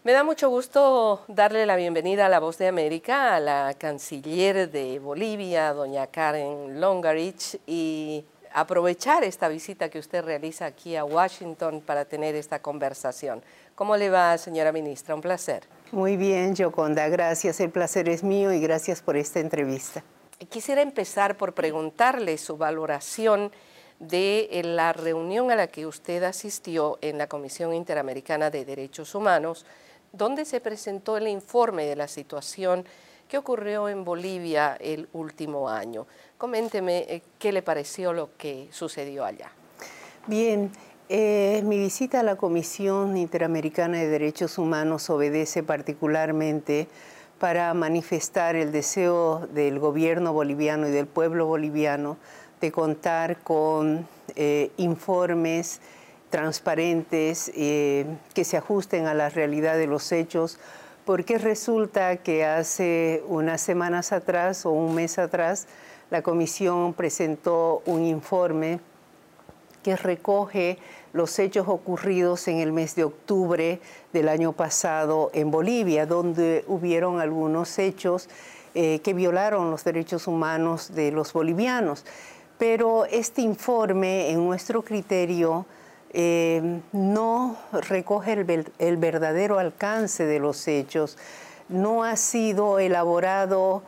Me da mucho gusto darle la bienvenida a La Voz de América a la canciller de Bolivia, doña Karen Longarich, y aprovechar esta visita que usted realiza aquí a Washington para tener esta conversación. ¿Cómo le va, señora ministra? Un placer. Muy bien, Yoconda, gracias. El placer es mío y gracias por esta entrevista. Quisiera empezar por preguntarle su valoración de la reunión a la que usted asistió en la Comisión Interamericana de Derechos Humanos, donde se presentó el informe de la situación que ocurrió en Bolivia el último año. Coménteme qué le pareció lo que sucedió allá. Bien, mi visita a la Comisión Interamericana de Derechos Humanos obedece particularmente para manifestar el deseo del gobierno boliviano y del pueblo boliviano de contar con informes transparentes que se ajusten a la realidad de los hechos, porque resulta que hace unas semanas atrás o un mes atrás la Comisión presentó un informe que recoge los hechos ocurridos en el mes de octubre del año pasado en Bolivia, donde hubieron algunos hechos que violaron los derechos humanos de los bolivianos. Pero este informe, en nuestro criterio, no recoge el verdadero alcance de los hechos, no ha sido elaborado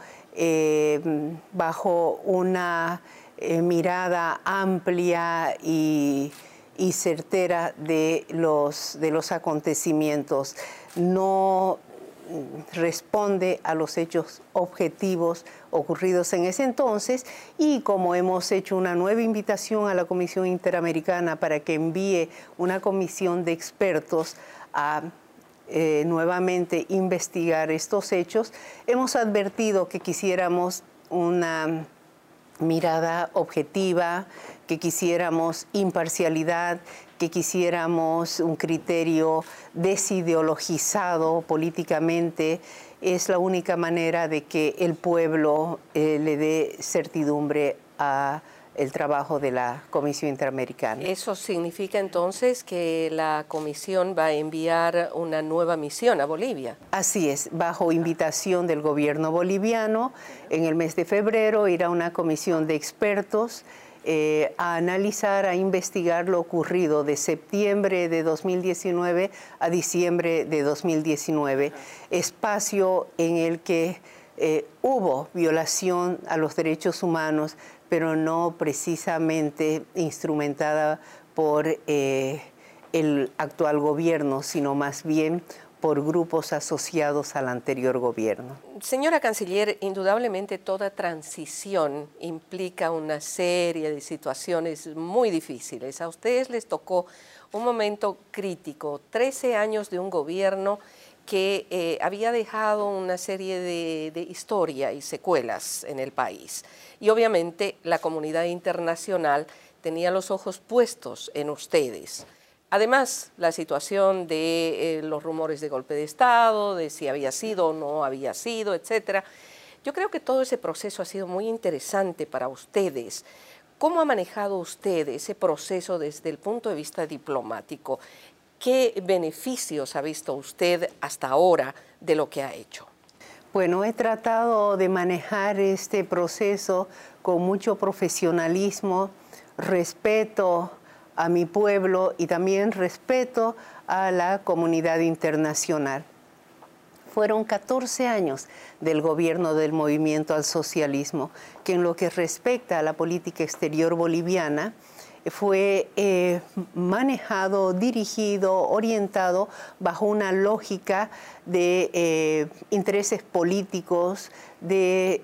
bajo una mirada amplia y certera de los acontecimientos, no responde a los hechos objetivos ocurridos en ese entonces, y como hemos hecho una nueva invitación a la Comisión Interamericana para que envíe una comisión de expertos a nuevamente investigar estos hechos, hemos advertido que quisiéramos una mirada objetiva, que quisiéramos imparcialidad, que quisiéramos un criterio desideologizado políticamente. Es la única manera de que el pueblo le dé certidumbre al trabajo de la Comisión Interamericana. ¿Eso significa entonces que la Comisión va a enviar una nueva misión a Bolivia? Así es, bajo invitación del gobierno boliviano, en el mes de febrero irá una comisión de expertos a analizar, a investigar lo ocurrido de septiembre de 2019 a diciembre de 2019, espacio en el que hubo violación a los derechos humanos, pero no precisamente instrumentada por el actual gobierno, sino más bien por grupos asociados al anterior gobierno. Señora canciller, indudablemente toda transición implica una serie de situaciones muy difíciles. A ustedes les tocó un momento crítico, 13 años de un gobierno que había dejado una serie de historia y secuelas en el país. Y obviamente la comunidad internacional tenía los ojos puestos en ustedes. Además, la situación de los rumores de golpe de Estado, de si había sido o no había sido, etcétera. Yo creo que todo ese proceso ha sido muy interesante para ustedes. ¿Cómo ha manejado usted ese proceso desde el punto de vista diplomático? ¿Qué beneficios ha visto usted hasta ahora de lo que ha hecho? Bueno, he tratado de manejar este proceso con mucho profesionalismo, respeto a mi pueblo y también respeto a la comunidad internacional. Fueron 14 años del gobierno del movimiento al socialismo, que en lo que respecta a la política exterior boliviana, fue manejado, dirigido, orientado bajo una lógica de intereses políticos, de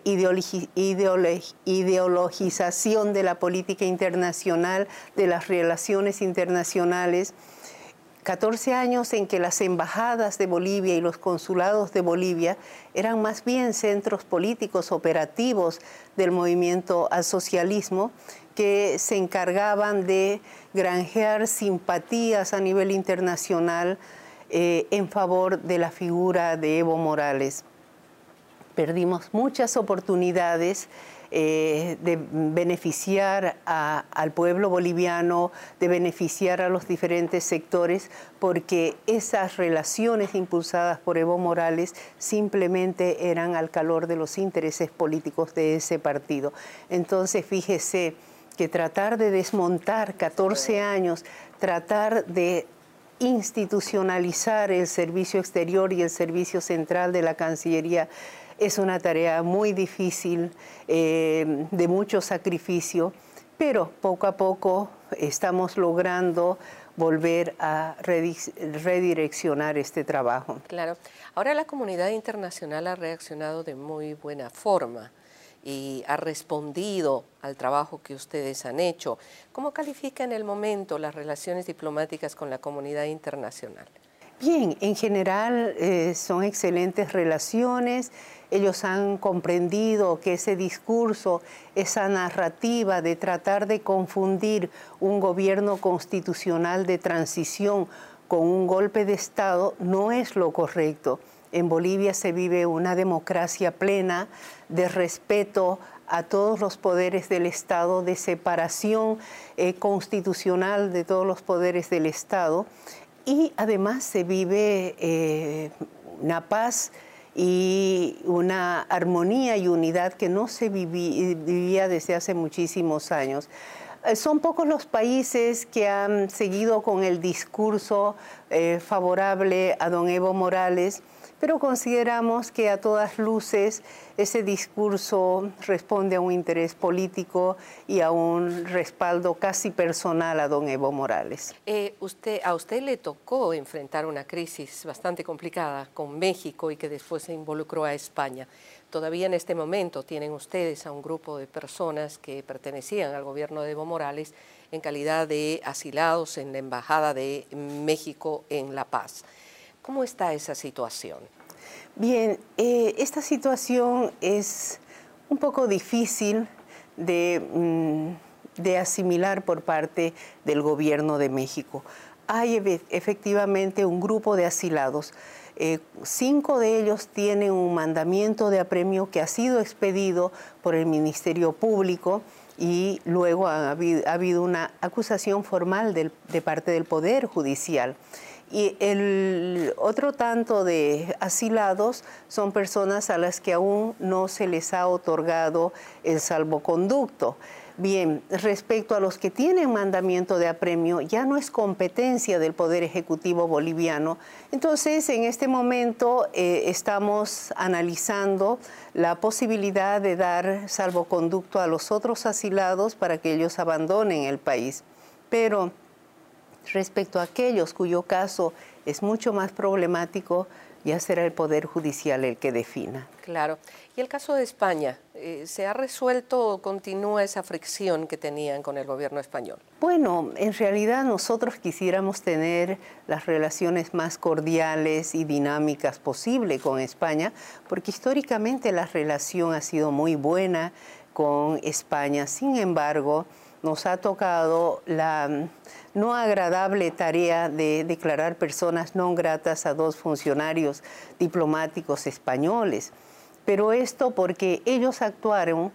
ideologización de la política internacional, de las relaciones internacionales. 14 años en que las embajadas de Bolivia y los consulados de Bolivia eran más bien centros políticos operativos del movimiento al socialismo, que se encargaban de granjear simpatías a nivel internacional en favor de la figura de Evo Morales. Perdimos muchas oportunidades de beneficiar al pueblo boliviano, de beneficiar a los diferentes sectores, porque esas relaciones impulsadas por Evo Morales simplemente eran al calor de los intereses políticos de ese partido. Entonces, fíjese que tratar de desmontar 14 años, tratar de institucionalizar el servicio exterior y el servicio central de la Cancillería es una tarea muy difícil, de mucho sacrificio, pero poco a poco estamos logrando volver a redireccionar este trabajo. Claro. Ahora la comunidad internacional ha reaccionado de muy buena forma y ha respondido al trabajo que ustedes han hecho. ¿Cómo califica en el momento las relaciones diplomáticas con la comunidad internacional? Bien, en general son excelentes relaciones. Ellos han comprendido que ese discurso, esa narrativa de tratar de confundir un gobierno constitucional de transición con un golpe de Estado no es lo correcto. En Bolivia se vive una democracia plena de respeto a todos los poderes del Estado, de separación constitucional de todos los poderes del Estado, y además se vive una paz y una armonía y unidad que no se vivía desde hace muchísimos años. Son pocos los países que han seguido con el discurso favorable a don Evo Morales, pero consideramos que a todas luces ese discurso responde a un interés político y a un respaldo casi personal a don Evo Morales. A usted le tocó enfrentar una crisis bastante complicada con México y que después se involucró a España. Todavía en este momento tienen ustedes a un grupo de personas que pertenecían al gobierno de Evo Morales en calidad de asilados en la Embajada de México en La Paz. ¿Cómo está esa situación? Bien, esta situación es un poco difícil de asimilar por parte del gobierno de México. Hay efectivamente un grupo de asilados. 5 de ellos tienen un mandamiento de apremio que ha sido expedido por el Ministerio Público y luego ha habido una acusación formal de parte del Poder Judicial. Y el otro tanto de asilados son personas a las que aún no se les ha otorgado el salvoconducto. Bien, respecto a los que tienen mandamiento de apremio, ya no es competencia del Poder Ejecutivo boliviano. Entonces, en este momento estamos analizando la posibilidad de dar salvoconducto a los otros asilados para que ellos abandonen el país. Pero respecto a aquellos cuyo caso es mucho más problemático, ya será el Poder Judicial el que defina. Claro. ¿Y el caso de España? ¿Se ha resuelto o continúa esa fricción que tenían con el gobierno español? Bueno, en realidad nosotros quisiéramos tener las relaciones más cordiales y dinámicas posible con España, porque históricamente la relación ha sido muy buena con España. Sin embargo, nos ha tocado la no agradable tarea de declarar personas no gratas a 2 funcionarios diplomáticos españoles. Pero esto porque ellos actuaron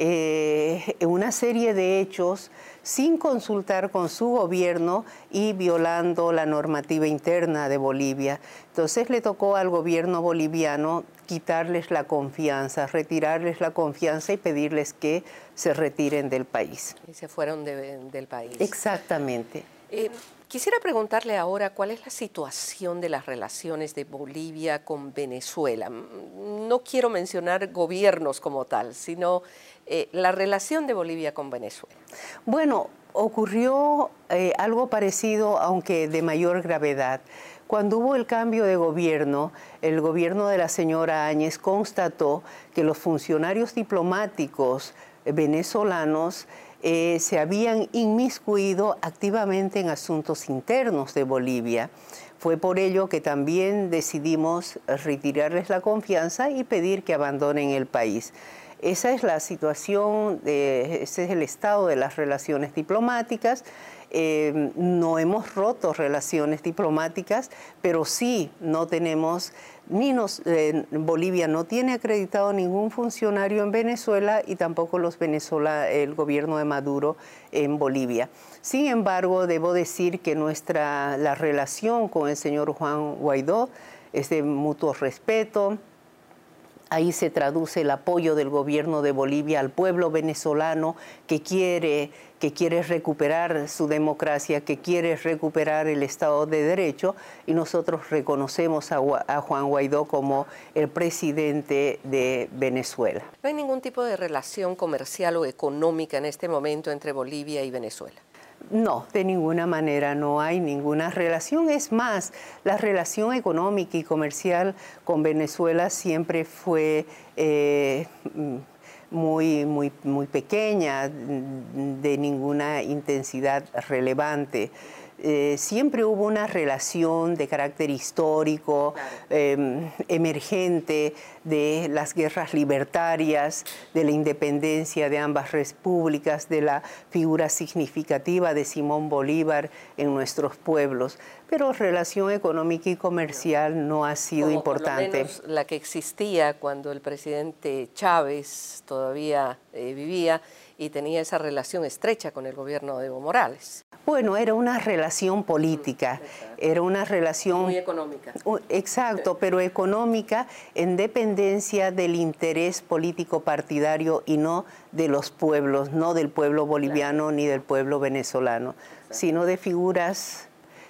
en una serie de hechos sin consultar con su gobierno y violando la normativa interna de Bolivia. Entonces le tocó al gobierno boliviano quitarles la confianza, retirarles la confianza y pedirles que se retiren del país. Y se fueron del país. Exactamente. Quisiera preguntarle ahora cuál es la situación de las relaciones de Bolivia con Venezuela. No quiero mencionar gobiernos como tal, sino la relación de Bolivia con Venezuela. Bueno, ocurrió algo parecido, aunque de mayor gravedad. Cuando hubo el cambio de gobierno, el gobierno de la señora Áñez constató que los funcionarios diplomáticos venezolanos se habían inmiscuido activamente en asuntos internos de Bolivia. Fue por ello que también decidimos retirarles la confianza y pedir que abandonen el país. Esa es la situación, ese es el estado de las relaciones diplomáticas. No hemos roto relaciones diplomáticas, pero sí no tenemos, Bolivia no tiene acreditado ningún funcionario en Venezuela y tampoco el gobierno de Maduro en Bolivia. Sin embargo, debo decir que la relación con el señor Juan Guaidó es de mutuo respeto. Ahí se traduce el apoyo del gobierno de Bolivia al pueblo venezolano que quiere recuperar su democracia, que quiere recuperar el Estado de Derecho, y nosotros reconocemos a Juan Guaidó como el presidente de Venezuela. ¿No hay ningún tipo de relación comercial o económica en este momento entre Bolivia y Venezuela? No, de ninguna manera no hay ninguna relación. Es más, la relación económica y comercial con Venezuela siempre fue muy pequeña, de ninguna intensidad relevante. Siempre hubo una relación de carácter histórico, emergente, de las guerras libertarias, de la independencia de ambas repúblicas, de la figura significativa de Simón Bolívar en nuestros pueblos. Pero relación económica y comercial no ha sido importante. Por lo menos la que existía cuando el presidente Chávez todavía vivía y tenía esa relación estrecha con el gobierno de Evo Morales. Bueno, era una relación política, era una relación... Muy económica. Exacto, pero económica en dependencia del interés político partidario y no de los pueblos, no del pueblo boliviano ni del pueblo venezolano, sino de figuras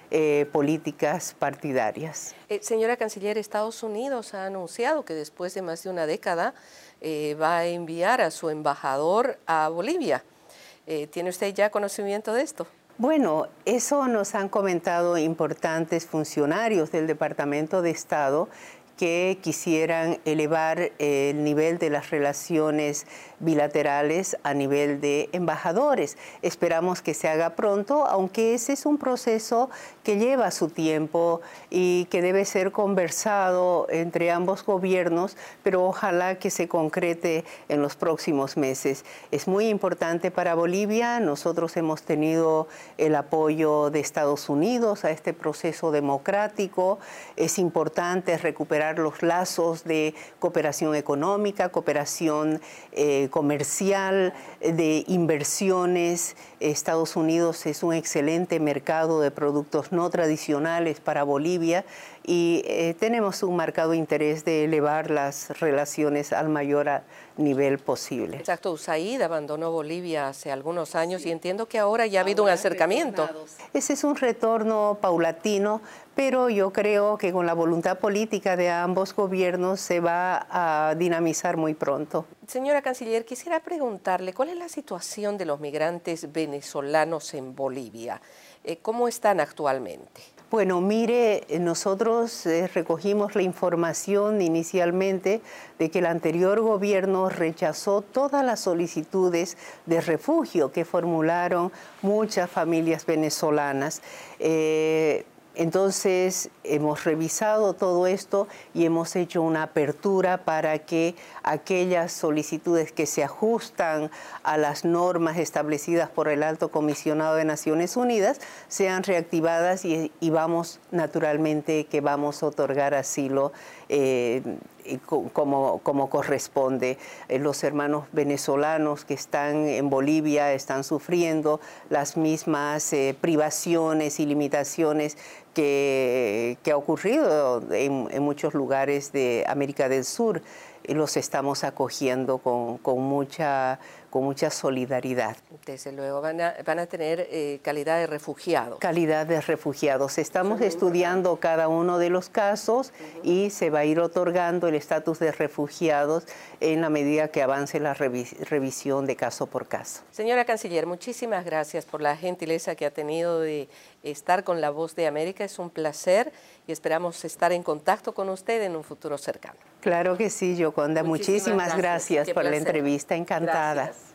políticas partidarias. Señora Canciller, Estados Unidos ha anunciado que después de más de una década va a enviar a su embajador a Bolivia. ¿Tiene usted ya conocimiento de esto? Bueno, eso nos han comentado importantes funcionarios del Departamento de Estado que quisieran elevar el nivel de las relaciones bilaterales a nivel de embajadores. Esperamos que se haga pronto, aunque ese es un proceso que lleva su tiempo y que debe ser conversado entre ambos gobiernos, pero ojalá que se concrete en los próximos meses. Es muy importante para Bolivia. Nosotros hemos tenido el apoyo de Estados Unidos a este proceso democrático. Es importante recuperar los lazos de cooperación económica, cooperación comercial, de inversiones. Estados Unidos es un excelente mercado de productos no tradicionales para Bolivia y tenemos un marcado interés de elevar las relaciones al mayor nivel posible. Exacto, USAID abandonó Bolivia hace algunos años y entiendo que ahora ya ha habido un acercamiento. Ese es un retorno paulatino, pero yo creo que con la voluntad política de ambos gobiernos se va a dinamizar muy pronto. Señora Canciller, quisiera preguntarle, ¿cuál es la situación de los migrantes venezolanos en Bolivia? ¿Cómo están actualmente? Bueno, mire, nosotros recogimos la información inicialmente de que el anterior gobierno rechazó todas las solicitudes de refugio que formularon muchas familias venezolanas. Entonces, hemos revisado todo esto y hemos hecho una apertura para que aquellas solicitudes que se ajustan a las normas establecidas por el Alto Comisionado de Naciones Unidas sean reactivadas y vamos, naturalmente, que vamos a otorgar asilo como corresponde. Los hermanos venezolanos que están en Bolivia están sufriendo las mismas privaciones y limitaciones que ha ocurrido en muchos lugares de América del Sur. Los estamos acogiendo con mucha solidaridad. Desde luego, van a tener calidad de refugiados. Calidad de refugiados. Estamos estudiando cada uno de los casos y se va a ir otorgando el estatus de refugiados en la medida que avance la revisión de caso por caso. Señora Canciller, muchísimas gracias por la gentileza que ha tenido de estar con La Voz de América. Es un placer y esperamos estar en contacto con usted en un futuro cercano. Claro que sí, Yoconda. Muchísimas gracias por la entrevista. Encantada. Gracias.